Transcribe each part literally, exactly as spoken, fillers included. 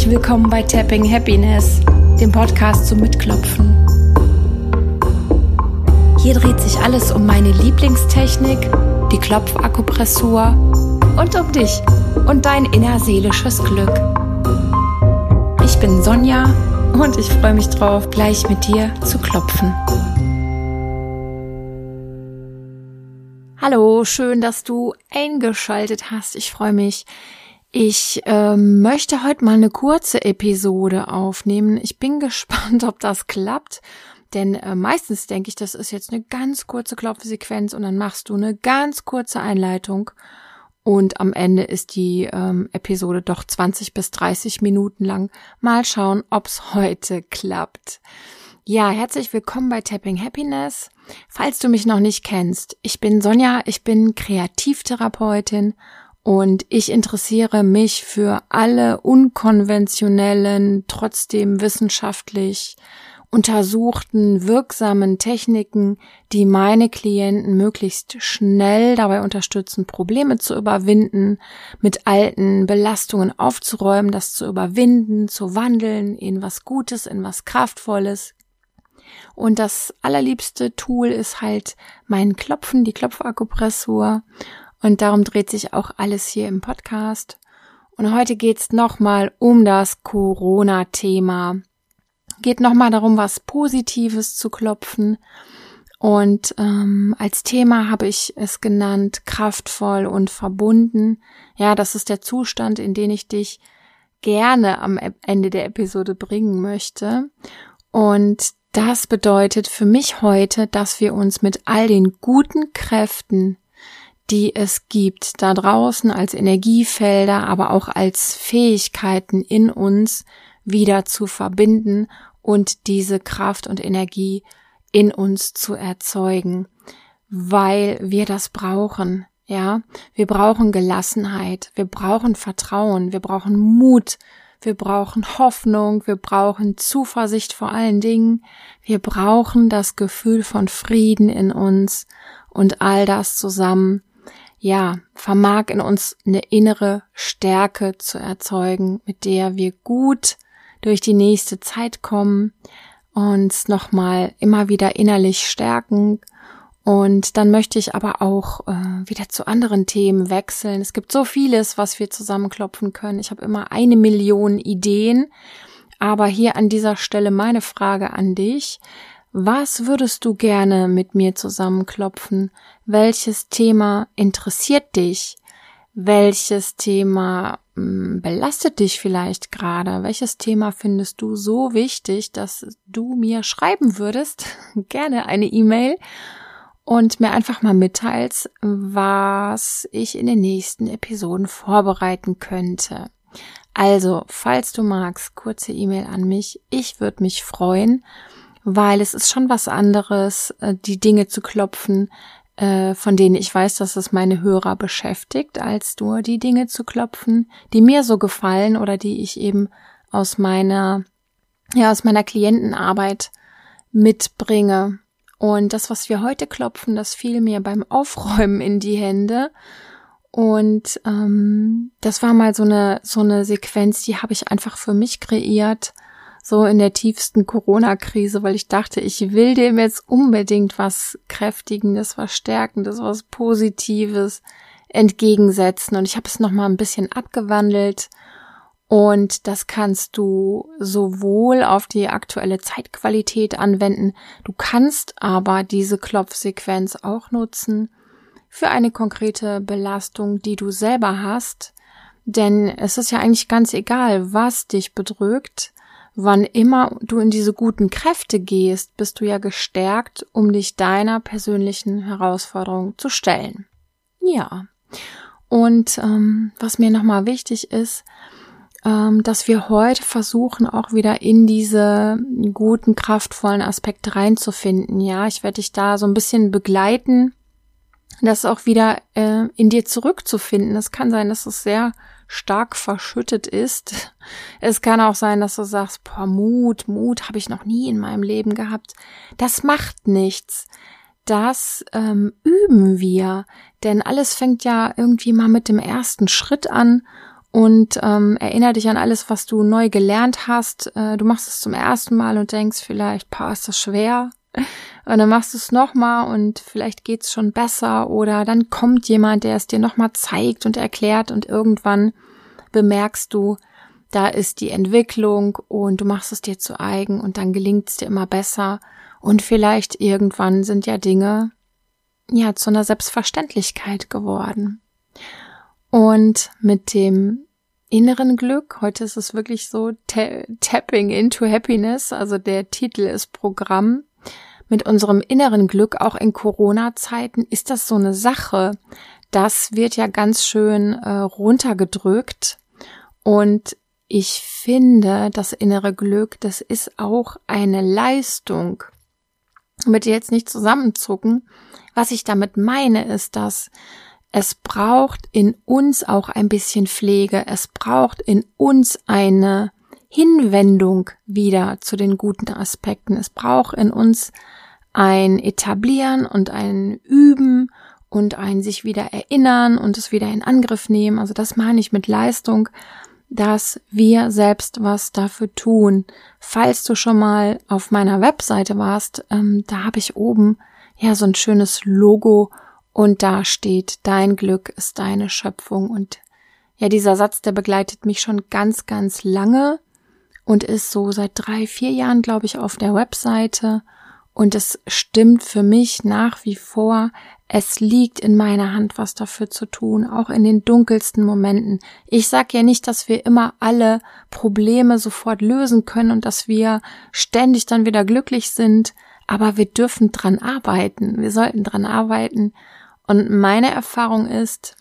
Herzlich willkommen bei Tapping Happiness, dem Podcast zum Mitklopfen. Hier dreht sich alles um meine Lieblingstechnik, die Klopfakupressur und um dich und dein innerseelisches Glück. Ich bin Sonja und ich freue mich drauf, gleich mit dir zu klopfen. Hallo, schön, dass du eingeschaltet hast. Ich freue mich. Ich ähm, möchte heute mal eine kurze Episode aufnehmen. Ich bin gespannt, ob das klappt, denn äh, meistens denke ich, das ist jetzt eine ganz kurze Klopfsequenz und dann machst du eine ganz kurze Einleitung und am Ende ist die ähm, Episode doch zwanzig bis dreißig Minuten lang. Mal schauen, ob's heute klappt. Ja, herzlich willkommen bei Tapping Happiness. Falls du mich noch nicht kennst, ich bin Sonja, ich bin Kreativtherapeutin. Und ich interessiere mich für alle unkonventionellen, trotzdem wissenschaftlich untersuchten, wirksamen Techniken, die meine Klienten möglichst schnell dabei unterstützen, Probleme zu überwinden, mit alten Belastungen aufzuräumen, das zu überwinden, zu wandeln in was Gutes, in was Kraftvolles. Und das allerliebste Tool ist halt mein Klopfen, die Klopfakupressur. Und darum dreht sich auch alles hier im Podcast. Und heute geht's nochmal um das Corona-Thema. Geht nochmal darum, was Positives zu klopfen. Und ähm, als Thema habe ich es genannt, kraftvoll und verbunden. Ja, das ist der Zustand, in den ich dich gerne am Ende der Episode bringen möchte. Und das bedeutet für mich heute, dass wir uns mit all den guten Kräften, die es gibt, da draußen als Energiefelder, aber auch als Fähigkeiten in uns wieder zu verbinden und diese Kraft und Energie in uns zu erzeugen, weil wir das brauchen, ja. Wir brauchen Gelassenheit, wir brauchen Vertrauen, wir brauchen Mut, wir brauchen Hoffnung, wir brauchen Zuversicht vor allen Dingen, wir brauchen das Gefühl von Frieden in uns und all das zusammen ja, vermag in uns eine innere Stärke zu erzeugen, mit der wir gut durch die nächste Zeit kommen, uns nochmal immer wieder innerlich stärken. Und dann möchte ich aber auch äh, wieder zu anderen Themen wechseln. Es gibt so vieles, was wir zusammenklopfen können. Ich habe immer eine Million Ideen, aber hier an dieser Stelle meine Frage an dich. Was würdest du gerne mit mir zusammenklopfen? Welches Thema interessiert dich? Welches Thema mh, belastet dich vielleicht gerade? Welches Thema findest du so wichtig, dass du mir schreiben würdest? Gerne eine E-Mail und mir einfach mal mitteilst, was ich in den nächsten Episoden vorbereiten könnte. Also, falls du magst, kurze E-Mail an mich. Ich würde mich freuen, weil es ist schon was anderes, die Dinge zu klopfen, von denen ich weiß, dass es meine Hörer beschäftigt, als nur die Dinge zu klopfen, die mir so gefallen oder die ich eben aus meiner, ja, aus meiner Klientenarbeit mitbringe. Und das, was wir heute klopfen, das fiel mir beim Aufräumen in die Hände. Und ähm, das war mal so eine so eine Sequenz, die habe ich einfach für mich kreiert, so in der tiefsten Corona-Krise, weil ich dachte, ich will dem jetzt unbedingt was Kräftigendes, was Stärkendes, was Positives entgegensetzen. Und ich habe es nochmal ein bisschen abgewandelt. Und das kannst du sowohl auf die aktuelle Zeitqualität anwenden. Du kannst aber diese Klopfsequenz auch nutzen für eine konkrete Belastung, die du selber hast. Denn es ist ja eigentlich ganz egal, was dich bedrückt. Wann immer du in diese guten Kräfte gehst, bist du ja gestärkt, um dich deiner persönlichen Herausforderung zu stellen. Ja, und ähm, was mir nochmal wichtig ist, ähm, dass wir heute versuchen, auch wieder in diese guten, kraftvollen Aspekte reinzufinden. Ja, ich werde dich da so ein bisschen begleiten, das auch wieder äh, in dir zurückzufinden. Es kann sein, dass es sehr stark verschüttet ist. Es kann auch sein, dass du sagst, boah, Mut, Mut habe ich noch nie in meinem Leben gehabt. Das macht nichts. Das ähm, üben wir, denn alles fängt ja irgendwie mal mit dem ersten Schritt an und ähm, erinnere dich an alles, was du neu gelernt hast. Äh, du machst es zum ersten Mal und denkst vielleicht, boah, ist das schwer. Und dann machst du es nochmal und vielleicht geht's schon besser. Oder dann kommt jemand, der es dir nochmal zeigt und erklärt und irgendwann bemerkst du, da ist die Entwicklung und du machst es dir zu eigen und dann gelingt es dir immer besser. Und vielleicht irgendwann sind ja Dinge ja zu einer Selbstverständlichkeit geworden. Und mit dem inneren Glück, heute ist es wirklich so ta- Tapping into Happiness, also der Titel ist Programm. Mit unserem inneren Glück, auch in Corona-Zeiten, ist das so eine Sache. Das wird ja ganz schön äh, runtergedrückt. Und ich finde, das innere Glück, das ist auch eine Leistung. Bitte jetzt nicht zusammenzucken. Was ich damit meine, ist, dass es braucht in uns auch ein bisschen Pflege. Es braucht in uns eine Hinwendung wieder zu den guten Aspekten. Es braucht in uns ein Etablieren und ein Üben und ein sich wieder erinnern und es wieder in Angriff nehmen. Also das meine ich mit Leistung, dass wir selbst was dafür tun. Falls du schon mal auf meiner Webseite warst, ähm, da habe ich oben ja so ein schönes Logo und da steht, dein Glück ist deine Schöpfung. Und ja, dieser Satz, der begleitet mich schon ganz, ganz lange und ist so seit drei, vier Jahren, glaube ich, auf der Webseite. Und es stimmt für mich nach wie vor. Es liegt in meiner Hand, was dafür zu tun, auch in den dunkelsten Momenten. Ich sage ja nicht, dass wir immer alle Probleme sofort lösen können und dass wir ständig dann wieder glücklich sind, aber wir dürfen dran arbeiten. Wir sollten dran arbeiten. Und meine Erfahrung ist,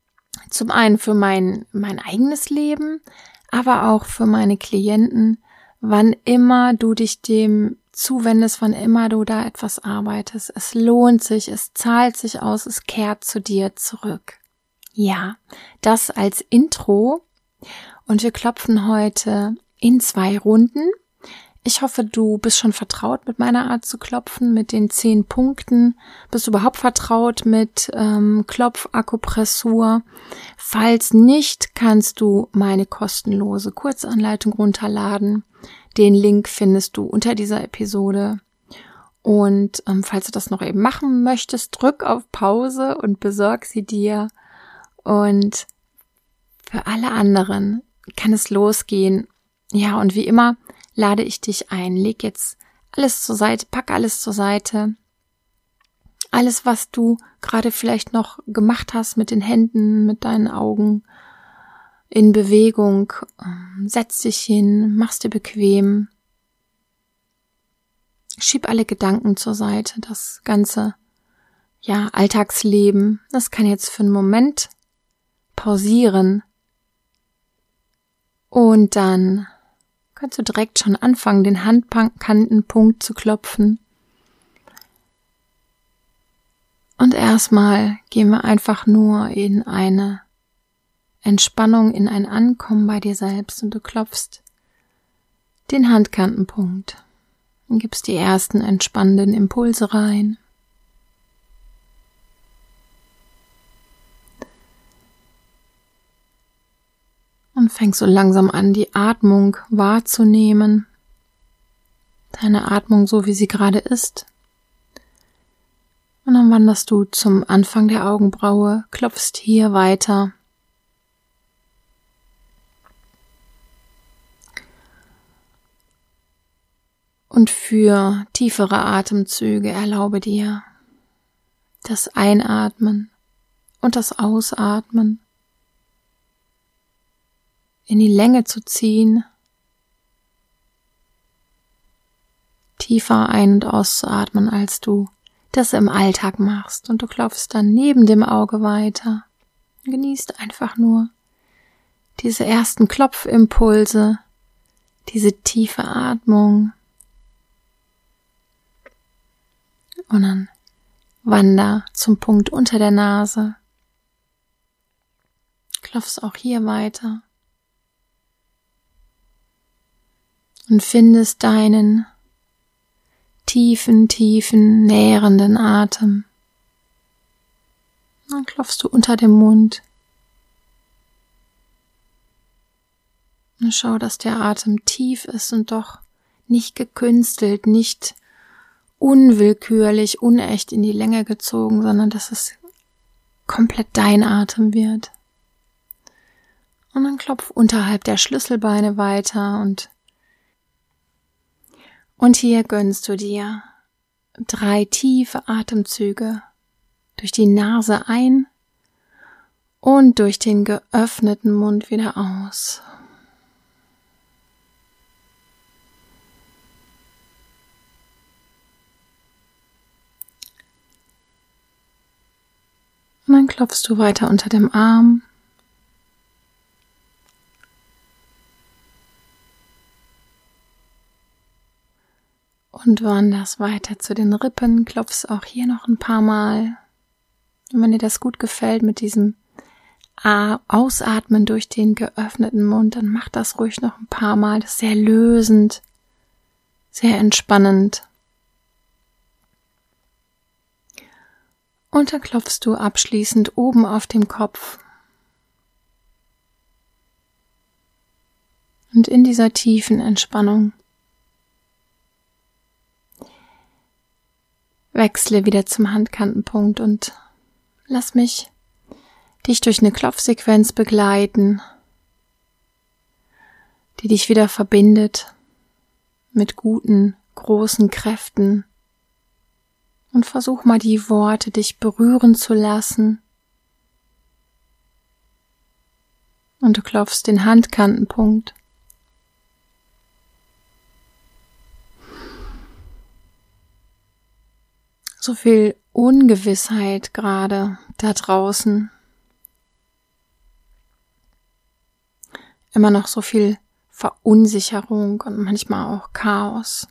zum einen für mein, mein eigenes Leben, aber auch für meine Klienten, wann immer du dich dem zuwendest, wann immer du da etwas arbeitest. Es lohnt sich, es zahlt sich aus, es kehrt zu dir zurück. Ja, das als Intro. Und wir klopfen heute in zwei Runden. Ich hoffe, du bist schon vertraut mit meiner Art zu klopfen, mit den zehn Punkten. Bist du überhaupt vertraut mit ähm, Klopfakupressur? Falls nicht, kannst du meine kostenlose Kurzanleitung runterladen. Den Link findest du unter dieser Episode. Und ähm, falls du das noch eben machen möchtest, drück auf Pause und besorg sie dir. Und für alle anderen kann es losgehen. Ja, und wie immer lade ich dich ein. Leg jetzt alles zur Seite, pack alles zur Seite. Alles, was du gerade vielleicht noch gemacht hast mit den Händen, mit deinen Augen, in Bewegung. Setz dich hin, mach's dir bequem. Schieb alle Gedanken zur Seite. Das ganze, ja, Alltagsleben, das kann jetzt für einen Moment pausieren. Und dann kannst du direkt schon anfangen, den Handkantenpunkt zu klopfen. Und erstmal gehen wir einfach nur in eine Entspannung, in ein Ankommen bei dir selbst und du klopfst den Handkantenpunkt und gibst die ersten entspannenden Impulse rein. Und fängst so langsam an, die Atmung wahrzunehmen. Deine Atmung so, wie sie gerade ist. Und dann wanderst du zum Anfang der Augenbraue, klopfst hier weiter. Und für tiefere Atemzüge erlaube dir das Einatmen und das Ausatmen in die Länge zu ziehen, tiefer ein- und auszuatmen, als du das im Alltag machst. Und du klopfst dann neben dem Auge weiter. Genießt einfach nur diese ersten Klopfimpulse, diese tiefe Atmung. Und dann wander zum Punkt unter der Nase. Klopfst auch hier weiter. Und findest deinen tiefen, tiefen, nährenden Atem. Dann klopfst du unter dem Mund. Und schau, dass der Atem tief ist und doch nicht gekünstelt, nicht unwillkürlich, unecht in die Länge gezogen, sondern dass es komplett dein Atem wird. Und dann klopf unterhalb der Schlüsselbeine weiter und und hier gönnst du dir drei tiefe Atemzüge durch die Nase ein und durch den geöffneten Mund wieder aus. Und dann klopfst du weiter unter dem Arm. Und wanderst weiter zu den Rippen, klopfst auch hier noch ein paar Mal. Und wenn dir das gut gefällt mit diesem Ausatmen durch den geöffneten Mund, dann mach das ruhig noch ein paar Mal. Das ist sehr lösend, sehr entspannend. Und dann klopfst du abschließend oben auf dem Kopf. Und in dieser tiefen Entspannung wechsle wieder zum Handkantenpunkt und lass mich dich durch eine Klopfsequenz begleiten, die dich wieder verbindet mit guten, großen Kräften. Und versuch mal die Worte dich berühren zu lassen. Und du klopfst den Handkantenpunkt. So viel Ungewissheit gerade da draußen. Immer noch so viel Verunsicherung und manchmal auch Chaos.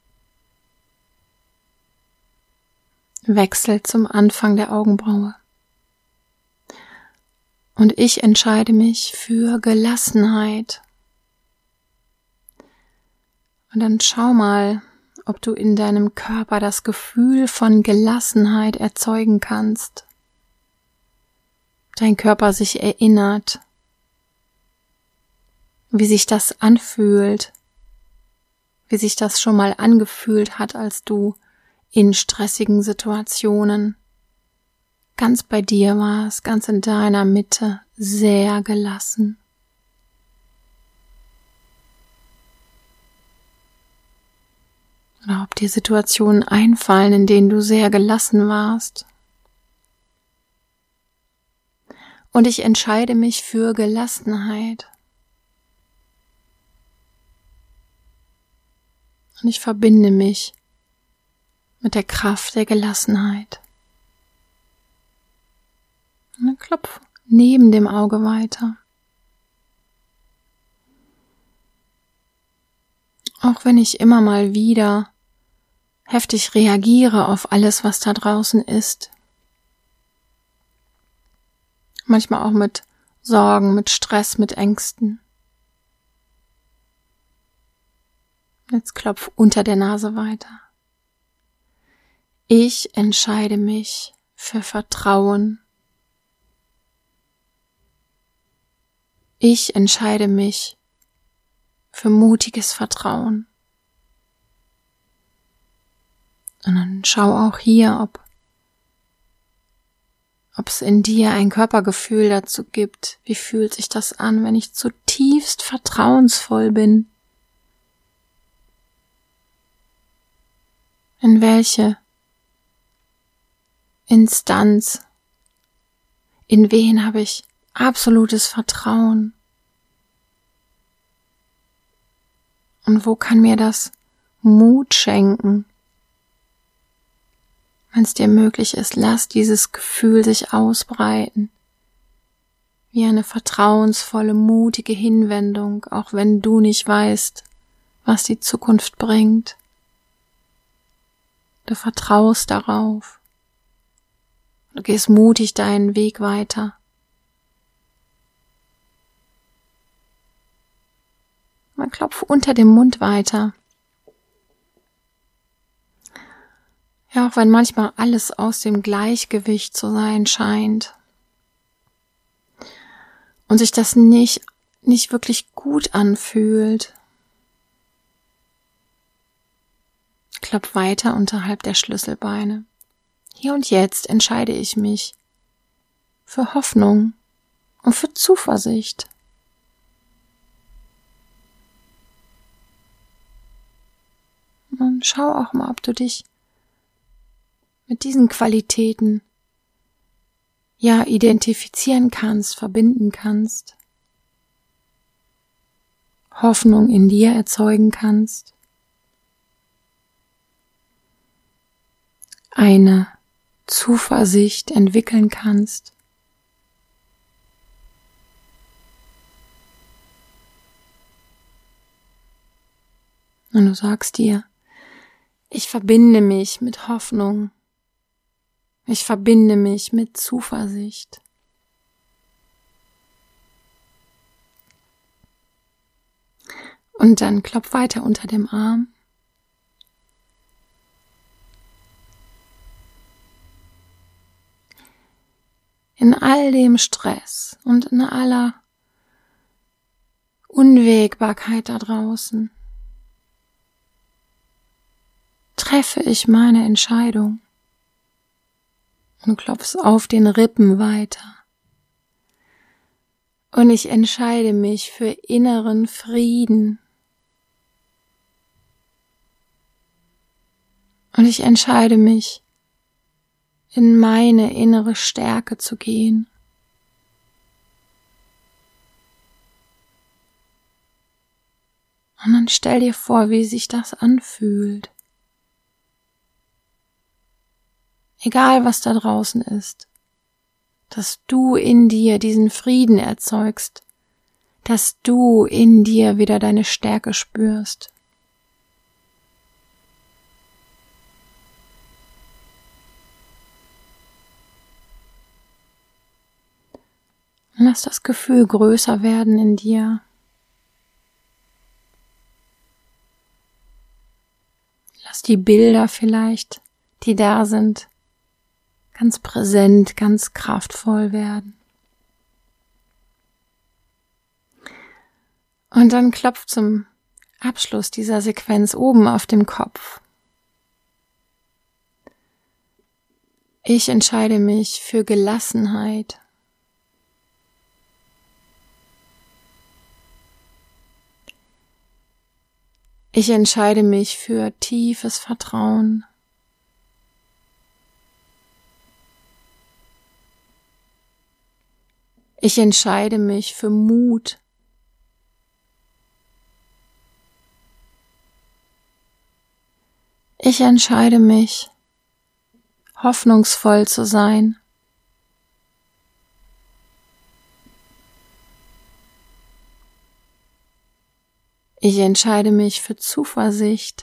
Wechsel zum Anfang der Augenbraue. Und ich entscheide mich für Gelassenheit. Und dann schau mal, ob du in deinem Körper das Gefühl von Gelassenheit erzeugen kannst. Dein Körper sich erinnert, wie sich das anfühlt, wie sich das schon mal angefühlt hat, als du in stressigen Situationen ganz bei dir warst, ganz in deiner Mitte, sehr gelassen. Oder ob dir Situationen einfallen, in denen du sehr gelassen warst. Und ich entscheide mich für Gelassenheit. Und ich verbinde mich mit der Kraft der Gelassenheit. Und dann klopf neben dem Auge weiter. Auch wenn ich immer mal wieder heftig reagiere auf alles, was da draußen ist. Manchmal auch mit Sorgen, mit Stress, mit Ängsten. Jetzt klopf unter der Nase weiter. Ich entscheide mich für Vertrauen. Ich entscheide mich für mutiges Vertrauen. Und dann schau auch hier, ob ob es in dir ein Körpergefühl dazu gibt. Wie fühlt sich das an, wenn ich zutiefst vertrauensvoll bin? In welche Instanz, in wen habe ich absolutes Vertrauen? Und wo kann mir das Mut schenken? Wenn es dir möglich ist, lass dieses Gefühl sich ausbreiten, wie eine vertrauensvolle, mutige Hinwendung, auch wenn du nicht weißt, was die Zukunft bringt. Du vertraust darauf. Du gehst mutig deinen Weg weiter. Man klopft unter dem Mund weiter. Ja, auch wenn manchmal alles aus dem Gleichgewicht zu sein scheint und sich das nicht nicht wirklich gut anfühlt. Klopf weiter unterhalb der Schlüsselbeine. Hier und jetzt entscheide ich mich für Hoffnung und für Zuversicht. Und schau auch mal, ob du dich mit diesen Qualitäten ja identifizieren kannst, verbinden kannst, Hoffnung in dir erzeugen kannst, eine Zuversicht entwickeln kannst. Und du sagst dir, ich verbinde mich mit Hoffnung. Ich verbinde mich mit Zuversicht. Und dann klopf weiter unter dem Arm. In all dem Stress und in aller Unwägbarkeit da draußen treffe ich meine Entscheidung. Und klopfst auf den Rippen weiter. Und ich entscheide mich für inneren Frieden. Und ich entscheide mich, in meine innere Stärke zu gehen. Und dann stell dir vor, wie sich das anfühlt. Egal, was da draußen ist, dass du in dir diesen Frieden erzeugst, dass du in dir wieder deine Stärke spürst. Lass das Gefühl größer werden in dir. Lass die Bilder vielleicht, die da sind, ganz präsent, ganz kraftvoll werden. Und dann klopf zum Abschluss dieser Sequenz oben auf dem Kopf. Ich entscheide mich für Gelassenheit. Ich entscheide mich für tiefes Vertrauen. Ich entscheide mich für Mut. Ich entscheide mich, hoffnungsvoll zu sein. Ich entscheide mich für Zuversicht.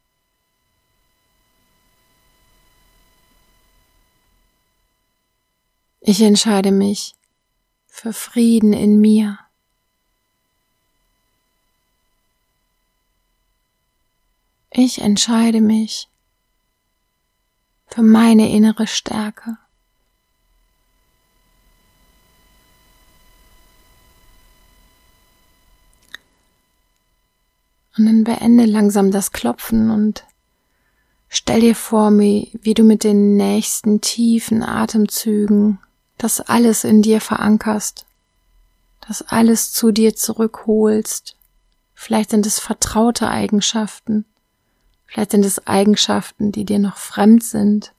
Ich entscheide mich für Frieden in mir. Ich entscheide mich für meine innere Stärke. Und dann beende langsam das Klopfen und stell dir vor, wie, wie du mit den nächsten tiefen Atemzügen das alles in dir verankerst, das alles zu dir zurückholst. Vielleicht sind es vertraute Eigenschaften, vielleicht sind es Eigenschaften, die dir noch fremd sind.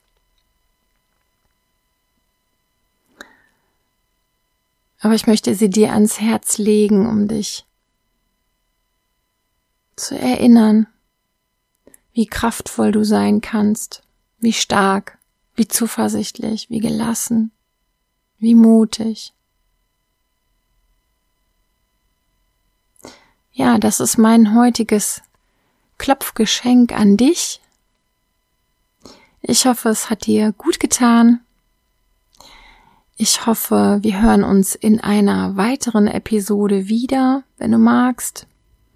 Aber ich möchte sie dir ans Herz legen, um dich zu erinnern, wie kraftvoll du sein kannst, wie stark, wie zuversichtlich, wie gelassen, wie mutig. Ja, das ist mein heutiges Klopfgeschenk an dich. Ich hoffe, es hat dir gut getan. Ich hoffe, wir hören uns in einer weiteren Episode wieder, wenn du magst.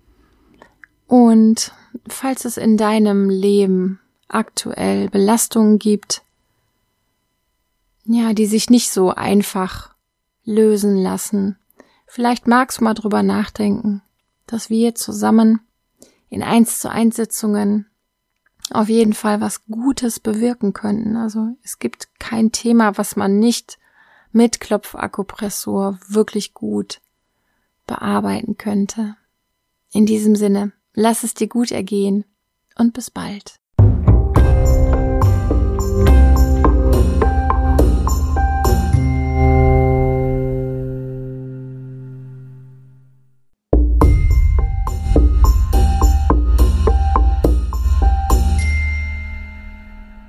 Und falls es in deinem Leben aktuell Belastungen gibt, ja, die sich nicht so einfach lösen lassen, Vielleicht magst du mal drüber nachdenken, dass wir zusammen in eins zu eins Sitzungen auf jeden Fall was Gutes bewirken könnten. Also es gibt kein Thema, was man nicht mit Klopfakupressur wirklich gut bearbeiten könnte. In diesem Sinne, lass es dir gut ergehen und bis bald.